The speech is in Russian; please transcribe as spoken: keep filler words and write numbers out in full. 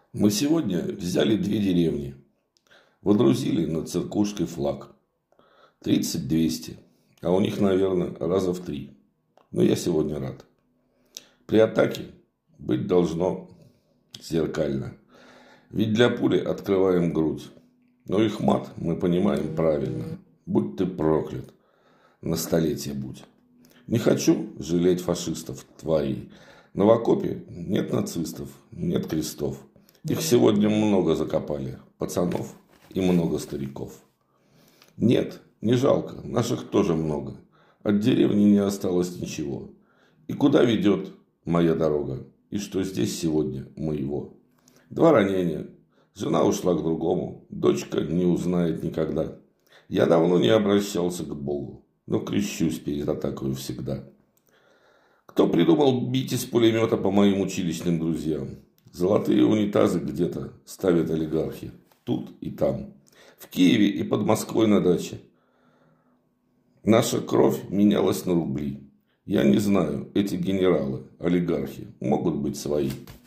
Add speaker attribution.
Speaker 1: Мы сегодня взяли две деревни, водрузили над церквушкой флаг. Тридцать двести, а у них, наверное, раза в три. Но я сегодня рад. При атаке быть должно зеркально. Ведь для пули открываем грудь. Но их мат мы понимаем правильно. Будь ты проклят, на столетие будь. Не хочу жалеть фашистов, тварей. Но в окопе нет нацистов, нет крестов. Их сегодня много закопали, пацанов и много стариков. Нет, не жалко, наших тоже много. От деревни не осталось ничего. И куда ведет моя дорога? И что здесь сегодня моего? Два ранения. Жена ушла к другому. Дочка не узнает никогда. Я давно не обращался к Богу, но крещусь перед атакой всегда. Кто придумал бить из пулемета по моим училищным друзьям? Золотые унитазы где-то ставят олигархи. Тут и там. В Киеве и под Москвой на даче. Наша кровь менялась на рубли. Я не знаю, эти генералы, олигархи, могут быть свои.